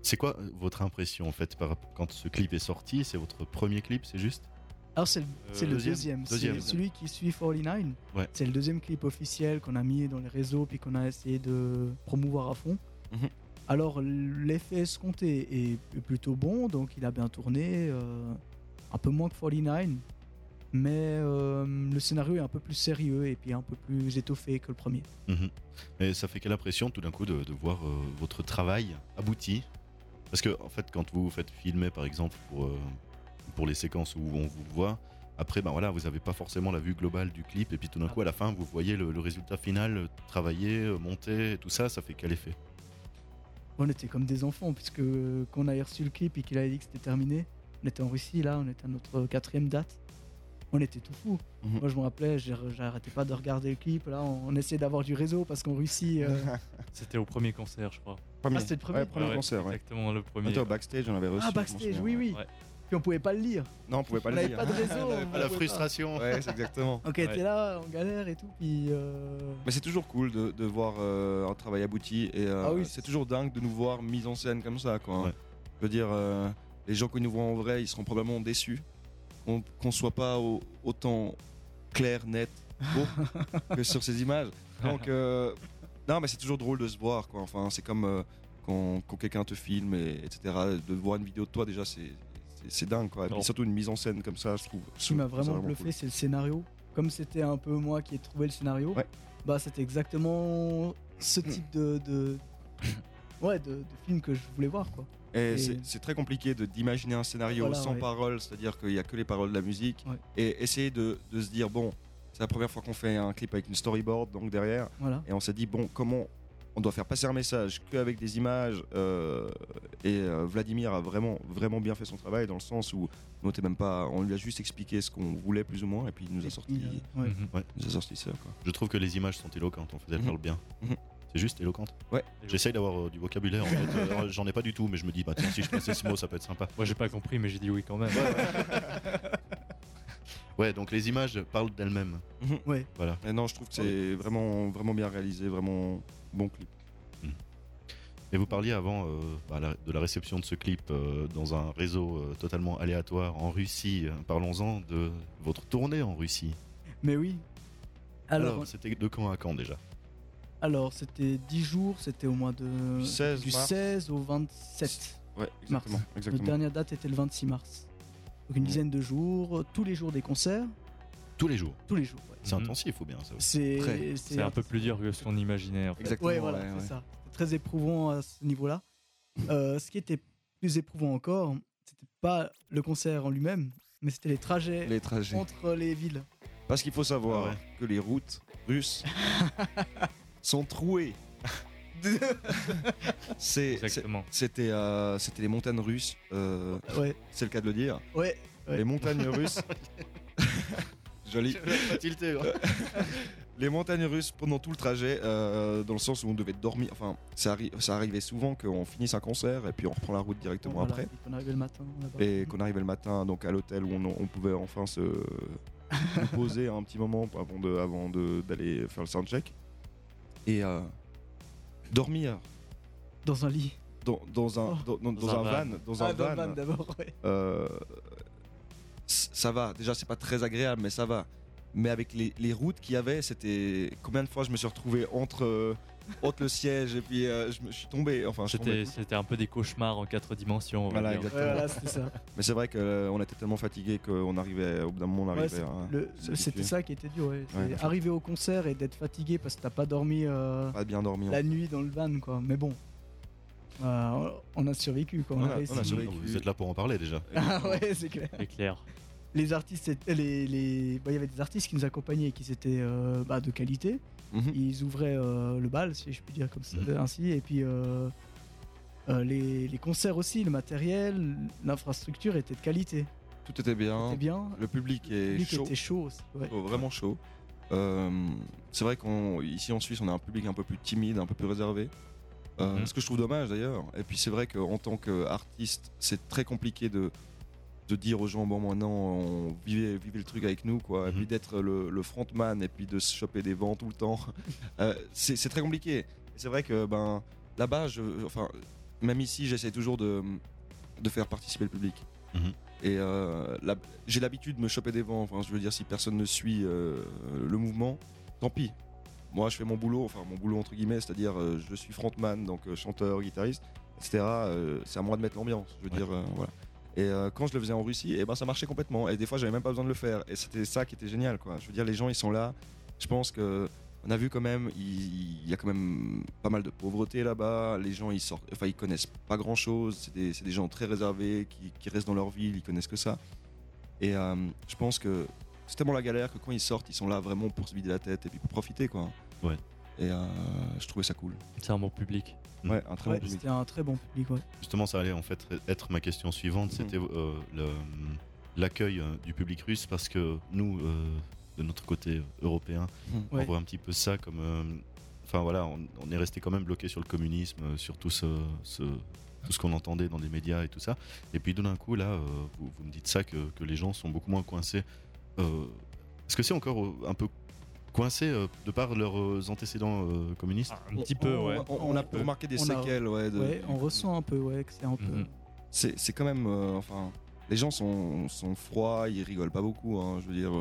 C'est quoi votre impression en fait quand ce clip est sorti? C'est votre premier clip, c'est juste? Alors c'est le deuxième. Deuxième. C'est celui qui suit 49. Ouais. C'est le deuxième clip officiel qu'on a mis dans les réseaux puis qu'on a essayé de promouvoir à fond. Mhm. Alors l'effet escompté est plutôt bon, donc il a bien tourné, un peu moins que 49, mais le scénario est un peu plus sérieux et puis un peu plus étoffé que le premier. Mhm. Et ça fait quelle impression tout d'un coup de voir votre travail abouti? Parce que en fait, quand vous vous faites filmer par exemple pour les séquences où on vous voit, après ben voilà, vous avez pas forcément la vue globale du clip et puis tout d'un coup à la fin vous voyez le résultat final travaillé, monté, tout ça, ça fait quel effet? On était comme des enfants puisque quand on a reçu le clip et qu'il avait dit que c'était terminé, on était en Russie là, on était à notre 4e date. On était tout fou. Mhm. Moi je me rappelais, j'arrêtais pas de regarder le clip. Là, on essayait d'avoir du réseau parce qu'en Russie. C'était au premier concert, je crois. Ah, c'était le premier. Ouais, premier Ouais, concert, ouais. Exactement, le On premier. était au backstage, on avait reçu. Ah, je backstage, m'en oui, souviens. oui. Ouais. Puis on pouvait pas le lire. Non, on pouvait pas On le n'avait dire. pas de réseau. on Ah, la pouvait pas. frustration. Ouais, c'est exactement. Donc on était là, en galère et tout. Puis. Mais c'est toujours cool de voir un travail abouti et Ah oui, c'est toujours dingue de nous voir mis en scène comme ça, quoi. Ouais. Je veux dire, les gens qui nous voient en vrai, ils seront probablement déçus qu'on soit pas autant clair, net, beau que sur ces images. Donc, non, mais c'est toujours drôle de se voir, quoi. Enfin, c'est comme quand quelqu'un te filme, etc. De voir une vidéo de toi, déjà, c'est dingue, quoi. Et puis Non. surtout une mise en scène comme ça, je trouve. Ce qui m'a vraiment c'est bluffé, cool. c'est le scénario. Comme c'était un peu moi qui ai trouvé le scénario, Ouais. bah c'était exactement ce type de film que je voulais voir, quoi. Et Et- c'est très compliqué d'imaginer un scénario Voilà, sans ouais. paroles, c'est-à-dire qu'il n'y a que les paroles de la musique, Ouais. et essayer de se dire, bon, c'est la première fois qu'on fait un clip avec une storyboard, donc derrière, Voilà. et on s'est dit, bon, comment on doit faire passer un message qu'avec des images, et Vladimir a vraiment, vraiment bien fait son travail, dans le sens où nous, on lui a juste expliqué ce qu'on voulait plus ou moins, et puis il nous a Et sorti, puis, ouais. Mhm. il nous a sorti ça, quoi. Je trouve que les images sont éloquentes, on faisait le bien. Mhm. C'est juste éloquente. Ouais. J'essaye d'avoir du vocabulaire en fait. J'en ai pas du tout, mais je me dis, bah tiens, si je plaçais ce mot, ça peut être sympa. Moi, j'ai pas compris, mais j'ai dit oui quand même. Ouais, donc les images parlent d'elles-mêmes. Ouais. Voilà. Et non, je trouve que c'est vraiment, vraiment bien réalisé, vraiment bon clip. Et vous parliez avant de la réception de ce clip dans un réseau totalement aléatoire en Russie. Parlons-en de votre tournée en Russie. Mais oui. Alors, c'était de quand à quand déjà? alors c'était 10 jours, c'était au mois de. Du 16 du mars. 16 au 27 Ouais, mars. exactement. Notre exactement. dernière date était le 26 mars. Donc une dizaine de jours, tous les jours des concerts, Tous les jours. tous les jours. Ouais. C'est Mhm. intensif ou bien ça aussi? C'est C'est un peu plus dur que ce qu'on imaginait. En fait. Exactement. Ouais, voilà, ouais, c'est ouais. ça. C'était très éprouvant à ce niveau-là. Ce qui était plus éprouvant encore, c'était pas le concert en lui-même, mais c'était les trajets Les trajets. entre les villes. Parce qu'il faut savoir Ah ouais. que les routes russes sont trouées. Exactement. C'était les montagnes russes, Ouais, c'est le cas de le dire. ouais. Ouais. Les montagnes russes. Joli. Pas tilté, hein. Les montagnes russes pendant tout le trajet, dans le sens où on devait dormir. Enfin, ça arrivait souvent qu'on finisse un concert et puis on reprend la route directement Voilà, après. et qu'on arrivait le matin là-bas. Et qu'on arrivait le matin donc à l'hôtel où on pouvait enfin nous poser un petit moment avant d'aller faire le soundcheck. Et dormir Dans un lit. dans un van. Dans un dans le van. van d'abord, ouais. Ça va, déjà c'est pas très agréable mais ça va. Mais avec les routes qu'il y avait, c'était combien de fois je me suis retrouvé entre le siège et puis je me suis tombé. Enfin, je tombais. C'était un peu des cauchemars en 4 dimensions. on va Voilà, dire. exactement. Ouais, voilà, c'était ça. Mais c'est vrai qu'on était tellement fatigué qu'au bout d'un moment on Ouais, arrivait c'est- à c'était s'habituer. ça qui était dur, ouais. C'est Ouais. arriver au concert et d'être fatigué parce que t'as pas dormi Pas bien dormi. la nuit dans le van, quoi. Mais bon, on a survécu, quoi. On On a a réussi. survécu. Vous êtes là pour en parler déjà. Ah ouais, c'est clair. C'est clair. Les artistes, il y avait des artistes qui nous accompagnaient et qui étaient de qualité. Mhm. Ils ouvraient le bal, si je puis dire comme ça, ainsi. Et puis les concerts aussi, le matériel, l'infrastructure était de qualité. Tout était bien. C'était bien. Le public Le est public chaud. était chaud aussi. Ouais. Oh, vraiment chaud. C'est vrai qu'ici en Suisse, on a un public un peu plus timide, un peu plus réservé. Mhm. Ce que je trouve dommage d'ailleurs. Et puis c'est vrai qu'en tant qu'artiste, c'est très compliqué de dire aux gens, bon, maintenant, vivez le truc avec nous, quoi. Et puis d'être le frontman et puis de se choper des vents tout le temps. C'est très compliqué. Et c'est vrai que, là-bas, même ici, j'essaie toujours de faire participer le public. Mhm. Et j'ai l'habitude de me choper des vents. Enfin, je veux dire, si personne ne suit le mouvement, tant pis. Moi, je fais mon boulot entre guillemets, c'est-à-dire je suis frontman, donc chanteur, guitariste, etc. C'est à moi de mettre l'ambiance. Je veux dire, voilà. Et quand je le faisais en Russie, et ben ça marchait complètement. Et des fois, j'avais même pas besoin de le faire. Et c'était ça qui était génial, quoi. Je veux dire, les gens, ils sont là. Je pense que on a vu quand même, il y a quand même pas mal de pauvreté là-bas. Les gens, ils connaissent pas grand-chose. C'est des gens très réservés qui restent dans leur ville, ils connaissent que ça. Et je pense que c'est tellement la galère que quand ils sortent, ils sont là vraiment pour se vider la tête et puis pour profiter, quoi. Ouais. Et je trouvais ça cool. C'est un bon public. Ouais, un très bon public. C'était un très bon public, ouais. Justement, ça allait en fait être ma question suivante. C'était l'accueil du public russe, parce que nous, de notre côté européen, on voit un petit peu ça comme. Enfin voilà, on est resté quand même bloqué sur le communisme, sur tout ce qu'on entendait dans les médias et tout ça. Et puis d'un coup, là, vous me dites ça, que les gens sont beaucoup moins coincés. Est-ce que c'est encore un peu coincé de par leurs antécédents communistes? Un petit peu, ouais. On a remarqué des séquelles, ouais. On ressent un peu, ouais, que c'est un peu. C'est quand même, enfin, les gens sont froids, ils rigolent pas beaucoup. Hein, je veux dire,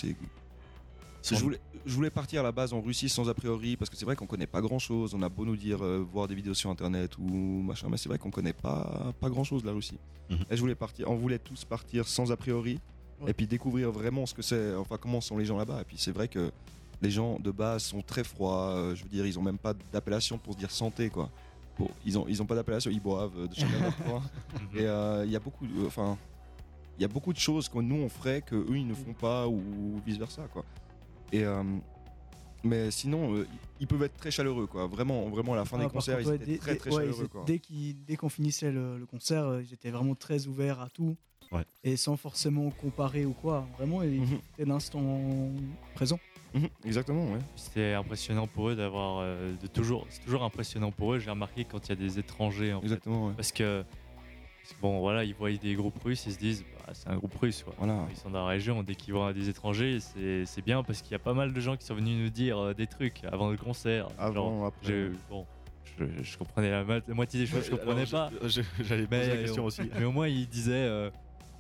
je voulais partir à la base en Russie sans a priori, parce que c'est vrai qu'on connaît pas grand chose. On a beau nous dire voir des vidéos sur internet ou machin, mais c'est vrai qu'on connaît pas grand chose de la Russie. Et on voulait tous partir sans a priori, et puis découvrir vraiment ce que c'est, enfin comment sont les gens là-bas. Et puis c'est vrai que les gens de base sont très froids. Je veux dire, ils ont même pas d'appellation pour se dire santé, quoi. Bon, ils ont pas d'appellation, ils boivent de chacun leur coin. Et il y a beaucoup, il y a beaucoup de choses que nous on ferait que eux ils ne font pas, ou vice versa, quoi. Et mais sinon, ils peuvent être très chaleureux, quoi. Vraiment, à la fin des concerts, ils étaient très chaleureux, quoi. Dès qu'on finissait le concert, ils étaient vraiment très ouverts à tout. Ouais. Et sans forcément comparer ou quoi. Vraiment, c'était l'instant présent. Exactement, ouais. C'était impressionnant pour eux d'avoir c'est toujours impressionnant pour eux, j'ai remarqué, quand il y a des étrangers, en Exactement, fait. ouais. Parce que bon, voilà, ils voient des groupes russes, ils se disent c'est un groupe russe, quoi. Voilà. Ils sont dans la région, dès qu'ils voient des étrangers, c'est bien, parce qu'il y a pas mal de gens qui sont venus nous dire des trucs avant le concert. Avant, après. Je comprenais la moitié des choses, je comprenais pas. J'allais poser la question aussi. Mais au moins, ils disaient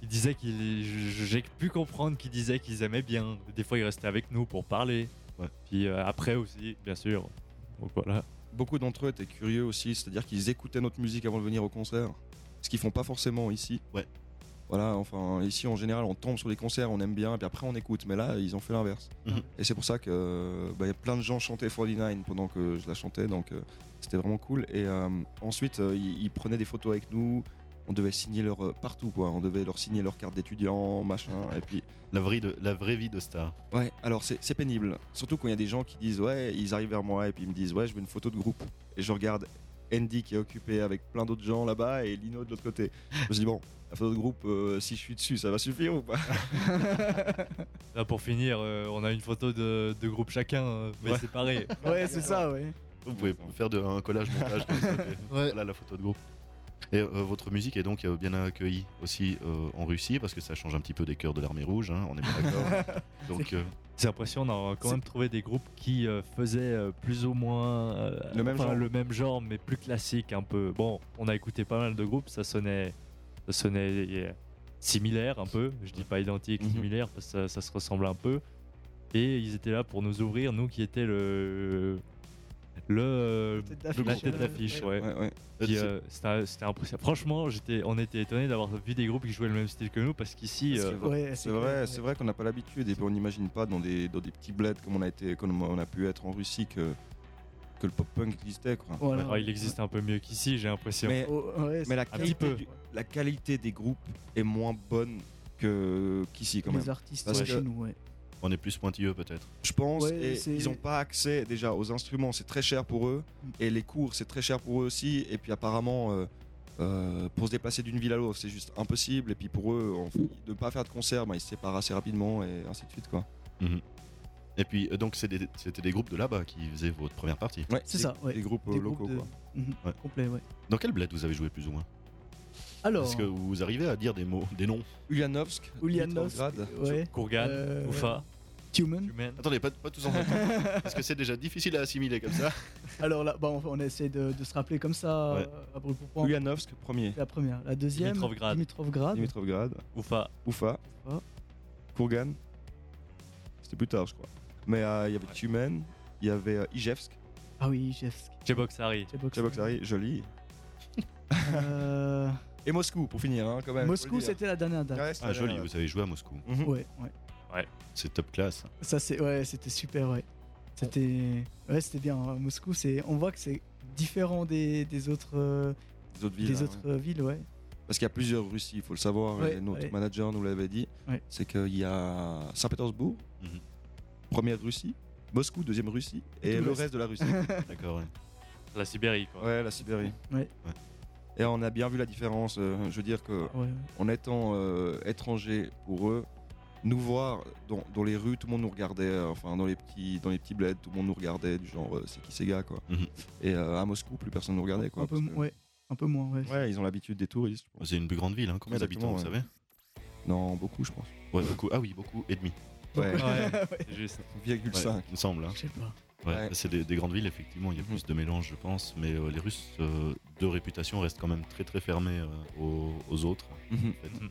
j'ai pu comprendre qu'ils disaient qu'ils aimaient bien. Des fois, ils restaient avec nous pour parler. Ouais. Puis après aussi, bien sûr. Donc voilà. Beaucoup d'entre eux étaient curieux aussi, c'est-à-dire qu'ils écoutaient notre musique avant de venir au concert, ce qu'ils font pas forcément ici. Ouais. Voilà, enfin ici en général on tombe sur les concerts, on aime bien, et puis après on écoute. Mais là ils ont fait l'inverse. Et c'est pour ça que y a plein de gens chantaient 49 pendant que je la chantais, donc c'était vraiment cool. Et ensuite ils prenaient des photos avec nous. On devait signer leur partout, quoi. On devait leur signer leur carte d'étudiant, machin. Et puis la vraie vie de star. ouais, alors c'est pénible. Surtout quand il y a des gens qui disent ouais, ils arrivent vers moi et puis ils me disent ouais, je veux une photo de groupe. Et je regarde Andy qui est occupé avec plein d'autres gens là-bas et Lino de l'autre côté. Je me dis bon, la photo de groupe, si je suis dessus, ça va suffire ou pas? Là, pour finir, on a une photo de groupe chacun, mais séparés. Ouais, c'est ça, ouais. Vous pouvez faire un collage montage comme ça. Voilà la photo de groupe. Et votre musique est donc bien accueillie aussi en Russie, parce que ça change un petit peu des chœurs de l'Armée Rouge, hein, on est bien d'accord. Donc C'est impressionnant, on a quand même trouvé des groupes qui faisaient plus ou moins le même genre, mais plus classique un peu. Bon, on a écouté pas mal de groupes, ça sonnait similaire un peu, je dis pas identique, similaire, parce que ça se ressemble un peu. Et ils étaient là pour nous ouvrir, nous qui étions la tête d'affiche, ouais. Puis, c'était impressionnant. Franchement, on était étonnés d'avoir vu des groupes qui jouaient le même style que nous, parce qu'ici, c'est vrai qu'on n'a pas l'habitude, et on n'imagine pas dans des petits bleds comme on a pu être en Russie que le pop-punk existait, quoi. Voilà. Alors, il existe un peu mieux qu'ici, j'ai l'impression. Mais la qualité des groupes est moins bonne qu'ici, quand même. Les artistes Parce chez nous, ouais. on est plus pointilleux peut-être. Je pense, ils n'ont pas accès déjà aux instruments, c'est très cher pour eux, et les cours c'est très cher pour eux aussi, et puis apparemment pour se déplacer d'une ville à l'autre c'est juste impossible, et puis pour eux de ne pas faire de concert, ils se séparent assez rapidement et ainsi de suite, quoi. Et puis donc c'était des groupes de là-bas qui faisaient votre première partie. Ouais, c'est ça, ouais. Des groupes locaux, quoi. Ouais. Complet, ouais. Dans quel bled vous avez joué plus ou moins? Alors, est-ce que vous arrivez à dire des noms? Ulyanovsk, Ulyanovsk, Petrograd, ouais. Kourgan, Oufa. Tumen. Attendez, pas tous en même temps. Parce que c'est déjà difficile à assimiler comme ça. Alors là, on essaie de se rappeler comme ça, Ouais. à brûle pour point. Ulyanovsk, premier. La première. La deuxième, Dimitrovgrad. Dimitrovgrad. Ufa. Ufa. Kurgan. C'était plus tard, je crois. Mais il y avait Tumen, il y avait Ijevsk. Ah oui, Ijevsk. Cheboksary. Cheboksary, joli. Euh, Et Moscou, pour finir, hein, quand même. Moscou, c'était la dernière date. Ouais, c'était Ah, la joli, dernière. vous avez joué à Moscou. Mhm. Ouais. C'est top classe. Ça, c'était super, ouais. C'était bien. Hein. Moscou, on voit que c'est différent des autres, Des autres villes. des hein, autres ouais. villes, ouais. Parce qu'il y a plusieurs Russies, il faut le savoir. Ouais, et notre ouais. manager nous l'avait dit. Ouais. C'est qu'il y a Saint-Pétersbourg, Mhm. première Russie. Moscou, deuxième Russie. Et Et tout le le reste de la Russie. D'accord, ouais. La Sibérie, quoi. Ouais, la Sibérie. Ouais. Et on a bien vu la différence. Je veux dire que Ouais. en étant étranger pour eux, nous voir dans les rues, tout le monde nous regardait. Enfin, dans les petits bleds, tout le monde nous regardait du genre c'est qui ces gars, quoi. Mhm. Et à Moscou, plus personne nous regardait, quoi. Un peu, parce que- ouais. Un peu moins, ouais. Ouais, ils ont l'habitude des touristes. je pense. C'est une plus grande ville, hein. Combien d'habitants, Exactement, vous ouais. savez? Non, beaucoup, je pense. Ouais, beaucoup. Ah oui, beaucoup et demi. Ouais, Ouais, c'est juste. 0,5. Ouais, il me semble. Hein. Je sais pas. Ouais, Ouais. c'est des grandes villes, effectivement, il y a Mhm. plus de mélange, je pense. Mais les Russes, de réputation, restent quand même très très fermés aux autres. Mhm. En fait.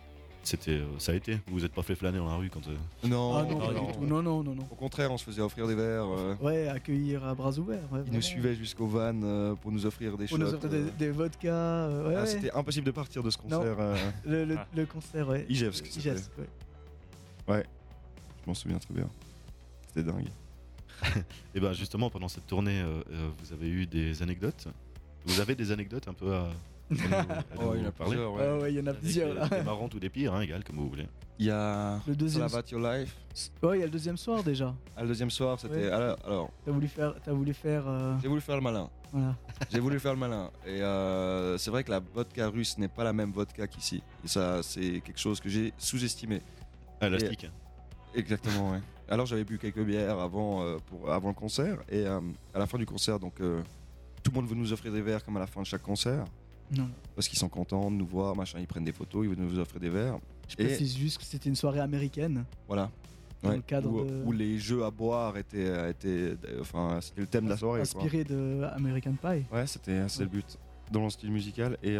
Ça a été. Vous vous êtes pas fait flâner dans la rue quand. Non, Ah non, pas non. du tout. Non. Au contraire, on se faisait offrir des verres. Ouais, accueillir à bras ouverts. Ouais, Ils vraiment. nous suivaient jusqu'au van pour nous offrir des Pour shots. nous offrir des vodkas. Ouais, Ah, ouais. C'était impossible de partir de ce concert. Le concert, ouais. Ijevsk, c'était. Ijevsk, ouais. Je m'en souviens très bien. C'était dingue. Et ben justement, pendant cette tournée, vous avez eu des anecdotes. Vous avez des anecdotes un peu à nous Oh, il y en a parler. plusieurs, ouais. Ah ouais, il y en a plusieurs là. Des marrantes ou des pires, hein, égal, comme vous voulez. Il y a Le deuxième. Slavat Your Life. Ouais, il y a le deuxième soir déjà. Ah, le deuxième soir, c'était. Ouais. Alors, T'as voulu faire. j'ai voulu faire le malin. Voilà. J'ai voulu faire le malin. Et c'est vrai que la vodka russe n'est pas la même vodka qu'ici. Et ça, c'est quelque chose que j'ai sous-estimé. Ah, élastique. Exactement, ouais. Alors j'avais bu quelques bières avant le concert. Et à la fin du concert, donc tout le monde veut nous offrir des verres comme à la fin de chaque concert. Non. Parce qu'ils sont contents de nous voir, machin, ils prennent des photos, ils veulent nous offrir des verres. Je Et- précise juste que c'était une soirée américaine. Voilà. Dans le cadre où les jeux à boire étaient enfin, c'était le thème de la soirée. Quoi. Inspiré de American Pie. Ouais, c'était le but dans le style musical. Et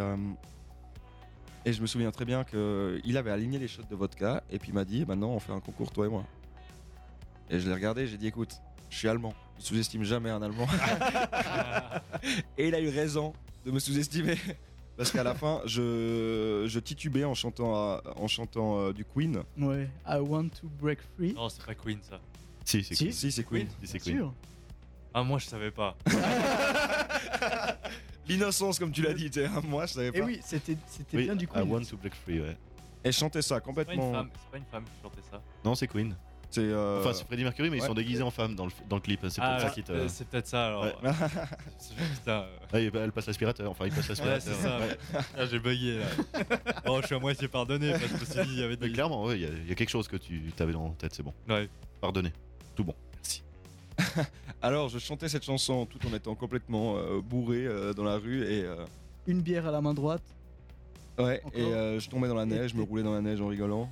je me souviens très bien qu'il avait aligné les shots de vodka et puis il m'a dit maintenant on fait un concours toi et moi. Et je l'ai regardé, j'ai dit écoute, je suis allemand, je sous-estime jamais un allemand. Et il a eu raison de me sous-estimer. Parce qu'à la fin, je titubais en chantant du Queen. Ouais. I want to break free. Non, c'est pas Queen ça. Si, c'est Si. Queen. Si, c'est Queen. Si, c'est Queen. Sûr. Ah, moi je savais pas. L'innocence, comme tu l'as dit, moi je savais pas. Et oui, c'était Oui, bien du I Queen. want to break free, ouais. Et je chantais ça C'est pas une complètement. femme, c'est pas une femme qui chantait ça. Non, c'est Queen. C'est Enfin, c'est Freddie Mercury, mais ils ouais. sont déguisés en femme dans le clip. C'est pour ça qu'ils te. C'est peut-être ça alors. Ouais. Putain. Ah, elle passe l'aspirateur. Enfin, il passe Ouais, l'aspirateur. c'est ça. Ouais. Ah, j'ai bugué là. Oh, je suis à moitié pardonné parce que je me suis dit, il y avait Mais des. clairement, ouais, il y a quelque chose que tu avais dans la tête, c'est bon. Ouais. Pardonné. Tout bon. Merci. Alors je chantais cette chanson tout en étant complètement bourré dans la rue et Une bière à la main droite. ouais Encore. et je tombais dans la neige, je me roulais dans la neige en rigolant.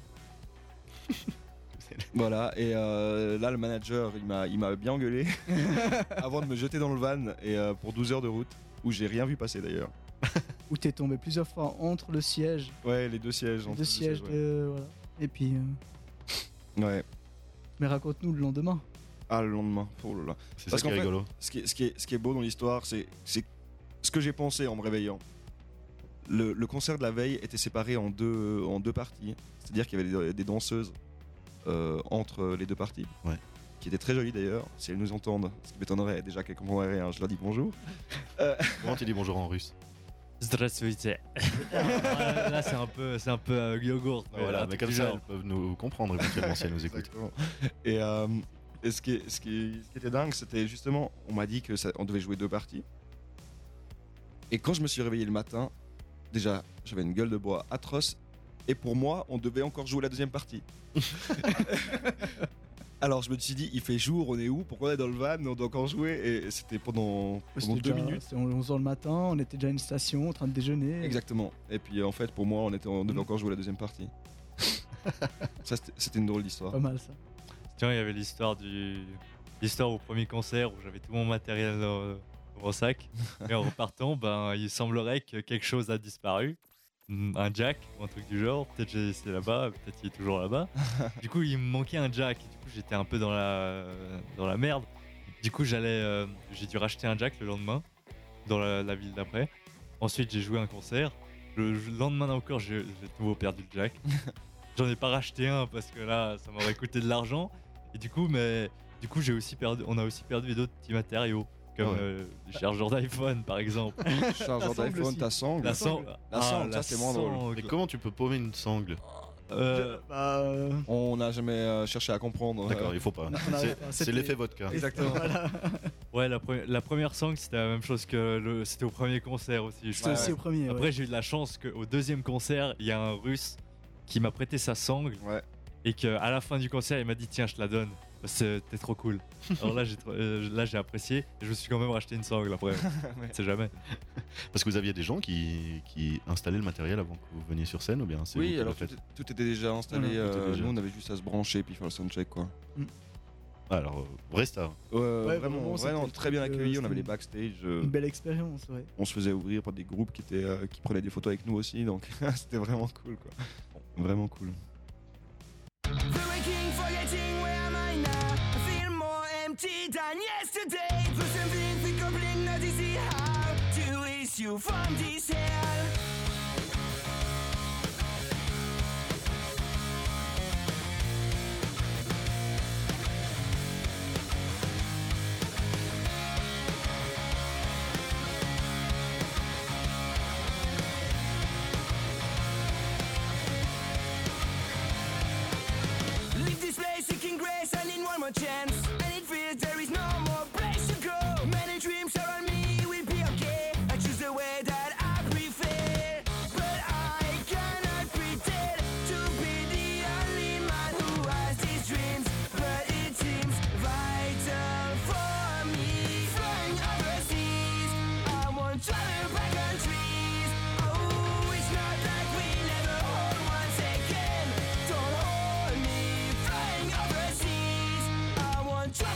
Voilà et là le manager il m'a bien engueulé avant de me jeter dans le van et pour 12 heures de route où j'ai rien vu passer d'ailleurs. Où t'es tombé plusieurs fois entre le siège. Ouais les deux sièges. entre Deux sièges ouais. de. Voilà. Et puis. Ouais. Mais raconte-nous le lendemain. Ah le lendemain. Oh là là. C'est ça Parce qui est qu'en fait, rigolo. Ce qui est beau dans l'histoire, c'est ce que j'ai pensé en me réveillant. Le concert de la veille était séparé en deux parties. C'est-à-dire qu'il y avait des danseuses entre les deux parties. Ouais. Qui étaient très jolies d'ailleurs. Si elles nous entendent, ce qui m'étonnerait déjà qu'elles comprendraient rien, je leur dis bonjour. Comment tu dis bonjour en russe? Здравствуйте. Là, c'est un peu yogourt. Voilà, mais comme du ça, genre. elles peuvent nous comprendre éventuellement si elles nous écoutent. Exactement. Et ce qui était dingue, c'était justement, on m'a dit on devait jouer deux parties. Et quand je me suis réveillé le matin, déjà, j'avais une gueule de bois atroce. Et pour moi, on devait encore jouer la deuxième partie. Alors je me suis dit, il fait jour, on est où? Pourquoi on est dans le van? On doit encore jouer. Et c'était pendant C'était 2 déjà- minutes. C'était 11h le matin, on était déjà à une station en train de déjeuner. Exactement. Et puis en fait, pour moi, on devait encore jouer la deuxième partie. Ça, c'était une drôle d'histoire. Pas mal ça. Tiens, il y avait l'histoire au premier concert où j'avais tout mon matériel dans mon sac. Et en repartant, il semblerait que quelque chose a disparu. Un jack ou un truc du genre. Peut-être j'ai laissé là-bas, peut-être il est toujours là-bas. Du coup, il me manquait un jack. Du coup, j'étais un peu dans la merde. Du coup, j'ai dû racheter un jack le lendemain dans la ville d'après. Ensuite, j'ai joué un concert. Le lendemain encore, j'ai de nouveau perdu le jack. J'en ai pas racheté un parce que là, ça m'aurait coûté de l'argent. Et du coup, on a aussi perdu d'autres petits matériaux. Comme les chargeurs d'iPhone par exemple. Chargeur d'iPhone, ta sangle. La sangle, ça c'est moins drôle. Mais comment tu peux paumer une sangle? On n'a jamais cherché à comprendre. D'accord, il faut pas. C'est l'effet vodka. Exactement. Voilà. Ouais, la première sangle c'était la même chose que c'était au premier concert aussi. C'était aussi au premier. Après j'ai eu de la chance qu'au deuxième concert il y a un Russe qui m'a prêté sa sangle et qu'à la fin du concert il m'a dit tiens je te la donne. C'était trop cool. Alors là j'ai apprécié et je me suis quand même racheté une sangle après. C'est jamais. Parce que vous aviez des gens qui installaient le matériel avant que vous veniez sur scène ou bien c'est Oui, alors tout était déjà installé. Nous on avait juste à se brancher et puis faire le soundcheck quoi. Alors vrai star. Vraiment très bien accueilli. On avait les backstage. Une belle expérience, ouais. On se faisait ouvrir par des groupes qui prenaient des photos avec nous aussi, donc c'était vraiment cool quoi. Vraiment cool. Than yesterday, for something we complete, not easy how to release you from this hell. Leave this place seeking grace, I need one more chance. There is no more place to go. Many dreams around me will be okay. I choose the way that I prefer, but I cannot pretend to be the only man who has these dreams. But it seems vital for me. Flying overseas, I won't travel back countries. Oh, it's not like we never hold one second. Don't hold me. Flying overseas, I won't travel.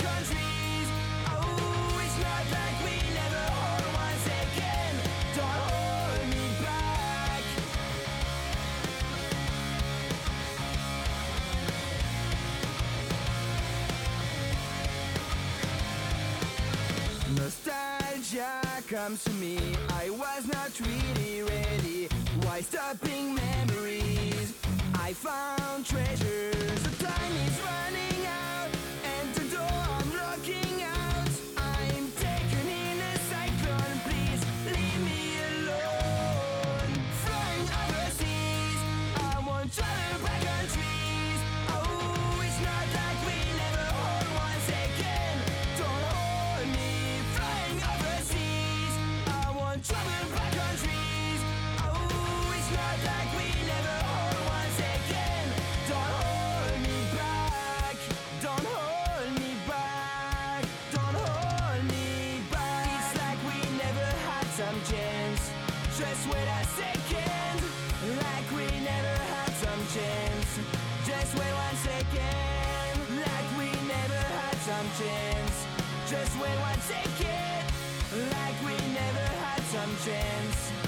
Nostalgia comes to me. I was not really ready. Why stopping memories? I found treasures. The time is running out, and the door I'm looking out. I'm taken in a cyclone. Please leave me alone. Flying overseas, I won't travel back countries. Oh, it's not like we never hold one second. Don't hold me. Flying overseas, I won't travel back countries. Oh, it's not like we never hold one second. Don't hold me back. Don't hold me back. Don't hold me back. It's like we never had some chance. Just wait a second. Like we never had some chance. Just wait 1 second. Like we never had some chance. Just wait 1 second. Like we never had some chance.